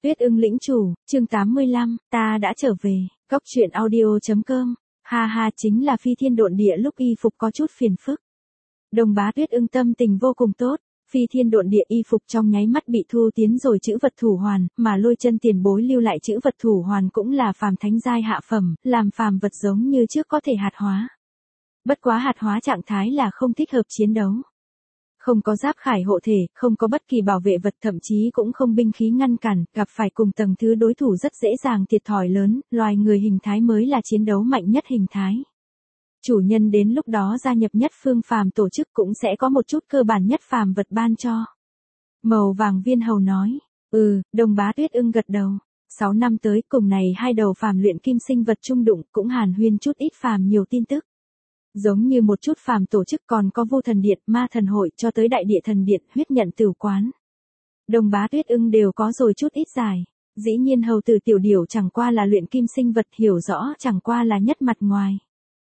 Tuyết Ưng lĩnh chủ, chương 85, ta đã trở về, Cóc truyện audio.com, ha ha chính là phi thiên độn địa lúc y phục có chút phiền phức. Đồng bá Tuyết Ưng tâm tình vô cùng tốt, phi thiên độn địa y phục trong nháy mắt bị thu tiến rồi chữ vật thủ hoàn, mà Lôi Chân tiền bối lưu lại chữ vật thủ hoàn cũng là phàm thánh giai hạ phẩm, làm phàm vật giống như trước có thể hạt hóa. Bất quá hạt hóa trạng thái là không thích hợp chiến đấu. Không có giáp khải hộ thể, không có bất kỳ bảo vệ vật, thậm chí cũng không binh khí ngăn cản, gặp phải cùng tầng thứ đối thủ rất dễ dàng thiệt thòi lớn, loài người hình thái mới là chiến đấu mạnh nhất hình thái. Chủ nhân đến lúc đó gia nhập nhất phương phàm tổ chức cũng sẽ có một chút cơ bản nhất phàm vật ban cho. Màu vàng viên hầu nói, Đồng bá Tuyết Ưng gật đầu. 6 năm tới cùng này hai đầu phàm luyện kim sinh vật chung đụng cũng hàn huyên chút ít phàm nhiều tin tức. Giống như một chút phàm tổ chức còn có vô thần điện, ma thần hội cho tới đại địa thần điện, huyết nhận tửu quán. Đồng bá Tuyết Ưng đều có rồi chút ít giải. Dĩ nhiên hầu tử tiểu điểu chẳng qua là luyện kim sinh vật, hiểu rõ chẳng qua là nhất mặt ngoài.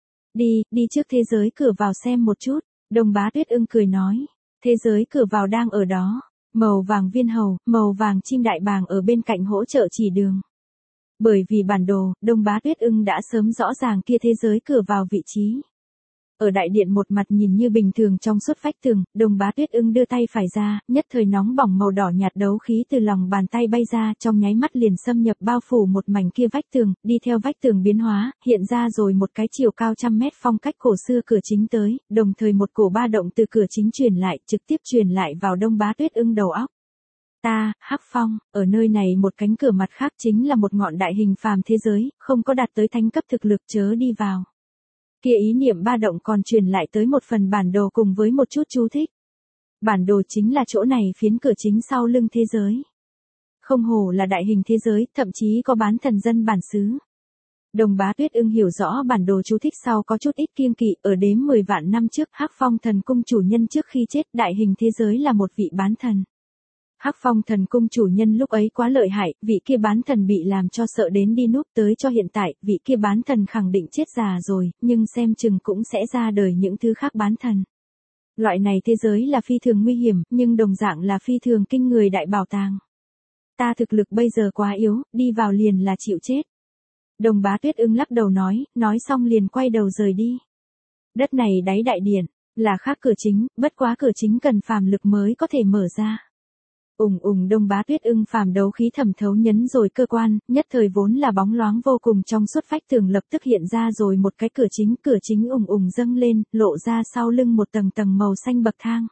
Đi trước thế giới cửa vào xem một chút, đồng bá Tuyết Ưng cười nói. Thế giới cửa vào đang ở đó, màu vàng viên hầu, màu vàng chim đại bàng ở bên cạnh hỗ trợ chỉ đường. Bởi vì bản đồ, đồng bá Tuyết Ưng đã sớm rõ ràng kia thế giới cửa vào vị trí. Ở đại điện một mặt nhìn như bình thường trong suốt vách tường, đồng bá Tuyết Ưng đưa tay phải ra, nhất thời nóng bỏng màu đỏ nhạt đấu khí từ lòng bàn tay bay ra, trong nháy mắt liền xâm nhập bao phủ một mảnh kia vách tường, đi theo vách tường biến hóa, hiện ra rồi một cái chiều cao 100 mét phong cách cổ xưa cửa chính tới, đồng thời một cổ ba động từ cửa chính truyền lại, trực tiếp truyền lại vào đồng bá Tuyết Ưng đầu óc. Hắc Phong, ở nơi này một cánh cửa mặt khác chính là một ngọn đại hình phàm thế giới, không có đạt tới thánh cấp thực lực chớ đi vào. Kia ý niệm ba động còn truyền lại tới một phần bản đồ cùng với một chút chú thích. Bản đồ chính là chỗ này phiến cửa chính sau lưng thế giới. Không hổ là đại hình thế giới, thậm chí có bán thần dân bản xứ. Đồng bá Tuyết Ưng hiểu rõ bản đồ chú thích sau có chút ít kiêng kỵ, ở đếm 10 vạn năm trước Hắc Phong thần cung chủ nhân trước khi chết, đại hình thế giới là một vị bán thần. Hắc Phong thần cung chủ nhân lúc ấy quá lợi hại, vị kia bán thần bị làm cho sợ đến đi núp, tới cho hiện tại, vị kia bán thần khẳng định chết già rồi, nhưng xem chừng cũng sẽ ra đời những thứ khác bán thần. Loại này thế giới là phi thường nguy hiểm, nhưng đồng dạng là phi thường kinh người đại bảo tàng. Ta thực lực bây giờ quá yếu, đi vào liền là chịu chết. Đồng bá Tuyết Ưng lắc đầu nói xong liền quay đầu rời đi. Đất này đáy đại điện, là khác cửa chính, bất quá cửa chính cần phàm lực mới có thể mở ra. Đồng bá Tuyết Ưng phàm đấu khí thẩm thấu nhấn rồi cơ quan, nhất thời vốn là bóng loáng vô cùng trong suốt vách tường lập tức hiện ra rồi một cái cửa chính dâng lên, lộ ra sau lưng một tầng màu xanh bậc thang.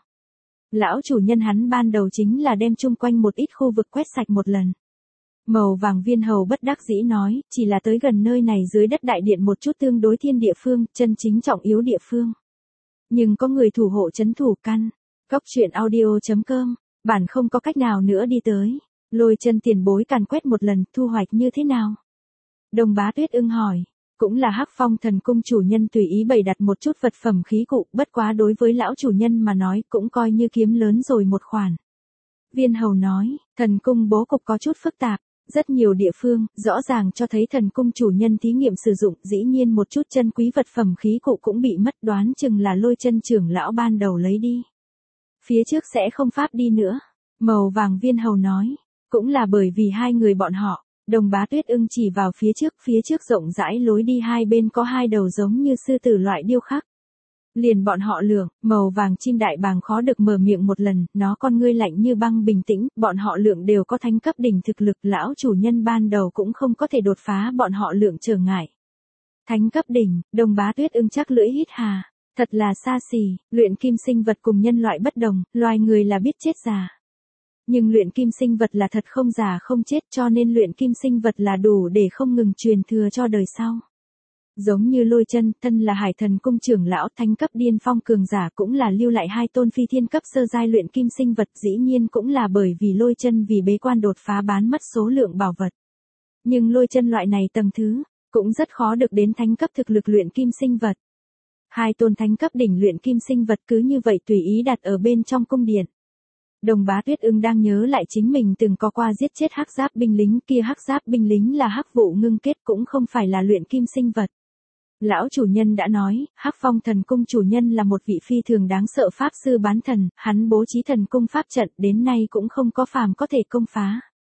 Lão chủ nhân hắn ban đầu chính là đem chung quanh một ít khu vực quét sạch một lần. Màu vàng viên hầu bất đắc dĩ nói, chỉ là tới gần nơi này dưới đất đại điện một chút tương đối thiên địa phương, chân chính trọng yếu địa phương. Nhưng có người thủ hộ trấn thủ căn. Cóc truyện audio.com, bản không có cách nào nữa đi tới. Lôi Chân tiền bối càn quét một lần, thu hoạch như thế nào? Đồng bá Tuyết Ưng hỏi. Cũng là Hắc Phong thần cung chủ nhân tùy ý bày đặt một chút vật phẩm khí cụ, bất quá đối với lão chủ nhân mà nói cũng coi như kiếm lớn rồi một khoản. Viên hầu nói, thần cung bố cục có chút phức tạp, rất nhiều địa phương, rõ ràng cho thấy thần cung chủ nhân thí nghiệm sử dụng, dĩ nhiên một chút chân quý vật phẩm khí cụ cũng bị mất, đoán chừng là Lôi Chân trưởng lão ban đầu lấy đi. Phía trước sẽ không pháp đi nữa. Màu vàng viên hầu nói. Cũng là bởi vì hai người bọn họ. Đồng bá Tuyết Ưng chỉ vào phía trước rộng rãi lối đi hai bên có hai đầu giống như sư tử loại điêu khắc. Liền bọn họ lượng, màu vàng chim đại bàng khó được mở miệng một lần, nó con ngươi lạnh như băng bình tĩnh, bọn họ lượng đều có thánh cấp đỉnh thực lực, lão chủ nhân ban đầu cũng không có thể đột phá bọn họ lượng trở ngại. Thánh cấp đỉnh, đồng bá Tuyết Ưng chắc lưỡi hít hà. Thật là xa xỉ, luyện kim sinh vật cùng nhân loại bất đồng, loài người là biết chết già. Nhưng luyện kim sinh vật là thật không già không chết, cho nên luyện kim sinh vật là đủ để không ngừng truyền thừa cho đời sau. Giống như Lôi Chân, thân là Hải Thần cung trưởng lão, thánh cấp điên phong cường giả cũng là lưu lại hai tôn phi thiên cấp sơ giai luyện kim sinh vật, dĩ nhiên cũng là bởi vì Lôi Chân vì bế quan đột phá bán mất số lượng bảo vật. Nhưng Lôi Chân loại này tầng thứ, cũng rất khó được đến thánh cấp thực lực luyện kim sinh vật. Hai tôn thánh cấp đỉnh luyện kim sinh vật cứ như vậy tùy ý đặt ở bên trong cung điện. Đồng bá Tuyết Ưng đang nhớ lại chính mình từng có qua giết chết hắc giáp binh lính, kia hắc giáp binh lính là hắc vụ ngưng kết, cũng không phải là luyện kim sinh vật. Lão chủ nhân đã nói, Hắc Phong thần cung chủ nhân là một vị phi thường đáng sợ pháp sư bán thần, hắn bố trí thần cung pháp trận đến nay cũng không có phàm có thể công phá.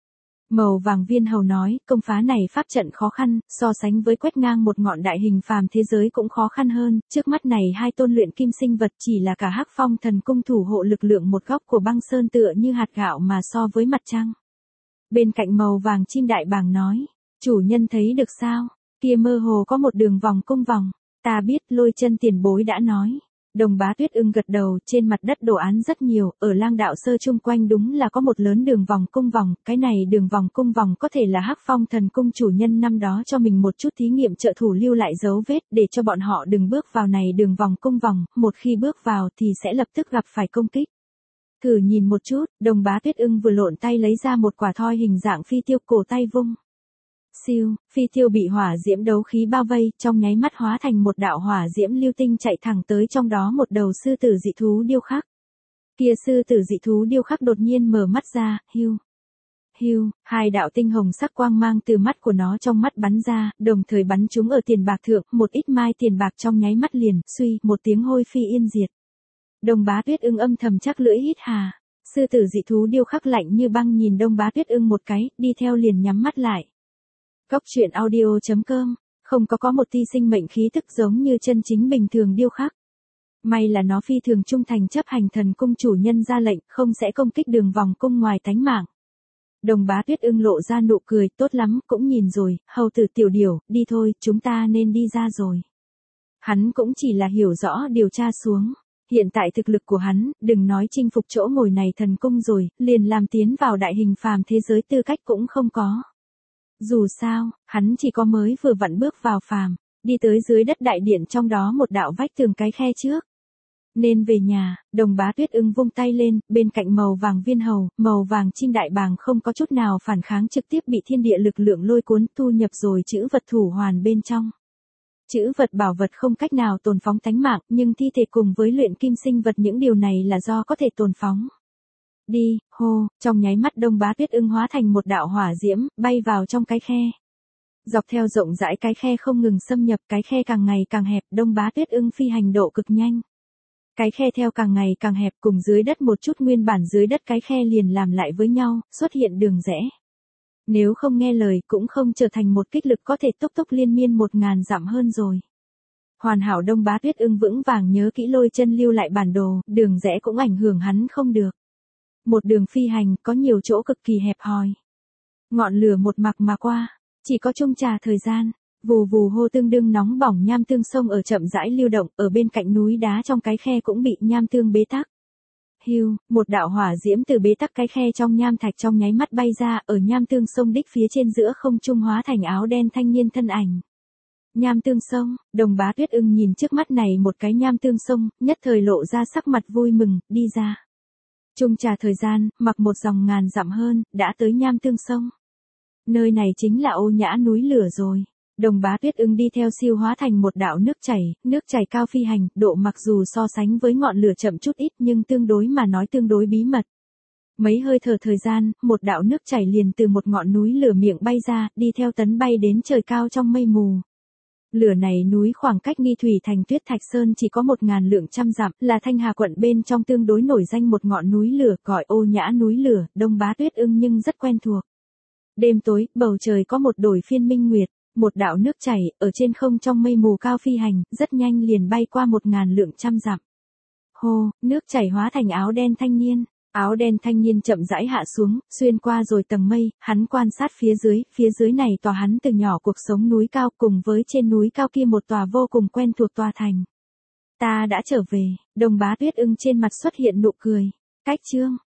Màu vàng viên hầu nói, công phá này pháp trận khó khăn, so sánh với quét ngang một ngọn đại hình phàm thế giới cũng khó khăn hơn, trước mắt này hai tôn luyện kim sinh vật chỉ là cả Hắc Phong thần cung thủ hộ lực lượng một góc của băng sơn tựa như hạt gạo mà so với mặt trăng. Bên cạnh màu vàng chim đại bàng nói, chủ nhân thấy được sao, kia mơ hồ có một đường vòng cung vòng, ta biết, Lôi Chân tiền bối đã nói. Đồng Bá Tuyết ưng gật đầu, trên mặt đất đồ án rất nhiều, ở Lang Đạo Sơ chung quanh đúng là có một lớn đường vòng cung vòng, cái này đường vòng cung vòng có thể là Hắc Phong thần cung chủ nhân năm đó cho mình một chút thí nghiệm trợ thủ lưu lại dấu vết để cho bọn họ đừng bước vào này đường vòng cung vòng, một khi bước vào thì sẽ lập tức gặp phải công kích. Thử nhìn một chút, Đồng Bá Tuyết ưng vừa lộn tay lấy ra một quả thoi hình dạng phi tiêu, cổ tay vung. Siêu, phi tiêu bị hỏa diễm đấu khí bao vây, trong nháy mắt hóa thành một đạo hỏa diễm lưu tinh chạy thẳng tới trong đó một đầu sư tử dị thú điêu khắc. Kia sư tử dị thú điêu khắc đột nhiên mở mắt ra, hiu. Hiu, hai đạo tinh hồng sắc quang mang từ mắt của nó trong mắt bắn ra, đồng thời bắn chúng ở tiền bạc thượng, một ít mai tiền bạc trong nháy mắt liền, suy, một tiếng hôi phi yên diệt. Đồng Bá Tuyết ưng âm thầm chắc lưỡi hít hà. Sư tử dị thú điêu khắc lạnh như băng nhìn Đông Bá Tuyết ưng một cái, đi theo liền nhắm mắt lại. Góc truyện audio.com, không có một ti sinh mệnh khí tức giống như chân chính bình thường điêu khắc. May là nó phi thường trung thành chấp hành thần cung chủ nhân ra lệnh, không sẽ công kích đường vòng cung ngoài tánh mạng. Đồng Bá Tuyết ưng lộ ra nụ cười, tốt lắm, cũng nhìn rồi, hầu tử tiểu điểu, đi thôi, chúng ta nên đi ra rồi. Hắn cũng chỉ là hiểu rõ điều tra xuống. Hiện tại thực lực của hắn, đừng nói chinh phục chỗ ngồi này thần cung rồi, liền làm tiến vào đại hình phàm thế giới tư cách cũng không có. Dù sao, hắn chỉ có mới vừa vặn bước vào phàm, đi tới dưới đất đại điện trong đó một đạo vách tường cái khe trước. Nên về nhà, Đồng Bá Tuyết ưng vung tay lên, bên cạnh màu vàng viên hầu, màu vàng chim đại bàng không có chút nào phản kháng trực tiếp bị thiên địa lực lượng lôi cuốn thu nhập rồi chữ vật thủ hoàn bên trong. Chữ vật bảo vật không cách nào tồn phóng tánh mạng, nhưng thi thể cùng với luyện kim sinh vật những điều này là do có thể tồn phóng. Đi, hô, trong nháy mắt Đông Bá Tuyết ưng hóa thành một đạo hỏa diễm, bay vào trong cái khe. Dọc theo rộng rãi cái khe không ngừng xâm nhập, cái khe càng ngày càng hẹp, Đông Bá Tuyết ưng phi hành độ cực nhanh. Cái khe theo càng ngày càng hẹp cùng dưới đất một chút nguyên bản dưới đất cái khe liền làm lại với nhau, xuất hiện đường rẽ. Nếu không nghe lời cũng không trở thành một kích lực có thể tốc tốc liên miên 1000 dặm hơn rồi. Hoàn hảo Đông Bá Tuyết ưng vững vàng nhớ kỹ Lôi Chân lưu lại bản đồ, đường rẽ cũng ảnh hưởng hắn không được. Một đường phi hành có nhiều chỗ cực kỳ hẹp hòi. Ngọn lửa một mặc mà qua, chỉ có chung trà thời gian, vù vù hô tương đương nóng bỏng nham tương sông ở chậm rãi lưu động, ở bên cạnh núi đá trong cái khe cũng bị nham tương bế tắc. Hiu, một đạo hỏa diễm từ bế tắc cái khe trong nham thạch trong nháy mắt bay ra, ở nham tương sông đích phía trên giữa không trung hóa thành áo đen thanh niên thân ảnh. Nham tương sông, Đồng Bá Tuyết ưng nhìn trước mắt này một cái nham tương sông, nhất thời lộ ra sắc mặt vui mừng, đi ra. Chung trà thời gian, mặc một dòng 1000 dặm hơn, đã tới nham tương sông. Nơi này chính là Ô Nhã núi lửa rồi. Đồng Bá Tuyết ưng đi theo siêu hóa thành một đạo nước chảy cao phi hành, độ mặc dù so sánh với ngọn lửa chậm chút ít nhưng tương đối mà nói tương đối bí mật. Mấy hơi thở thời gian, một đạo nước chảy liền từ một ngọn núi lửa miệng bay ra, đi theo tấn bay đến trời cao trong mây mù. Lửa này núi khoảng cách Nghi Thủy thành Tuyết Thạch Sơn chỉ có 1000 lượng trăm dặm, là Thanh Hà quận bên trong tương đối nổi danh một ngọn núi lửa, gọi Ô Nhã núi lửa, Đông Bá Tuyết ưng nhưng rất quen thuộc. Đêm tối, bầu trời có một đổi phiên minh nguyệt, một đạo nước chảy, ở trên không trong mây mù cao phi hành, rất nhanh liền bay qua 1000 lượng trăm dặm. Hô, nước chảy hóa thành áo đen thanh niên. Áo đen thanh niên chậm rãi hạ xuống, xuyên qua rồi tầng mây, hắn quan sát phía dưới này tòa hắn từ nhỏ cuộc sống núi cao cùng với trên núi cao kia một tòa vô cùng quen thuộc tòa thành. Ta đã trở về, Đồng Bá Tuyết ưng trên mặt xuất hiện nụ cười. Cách chương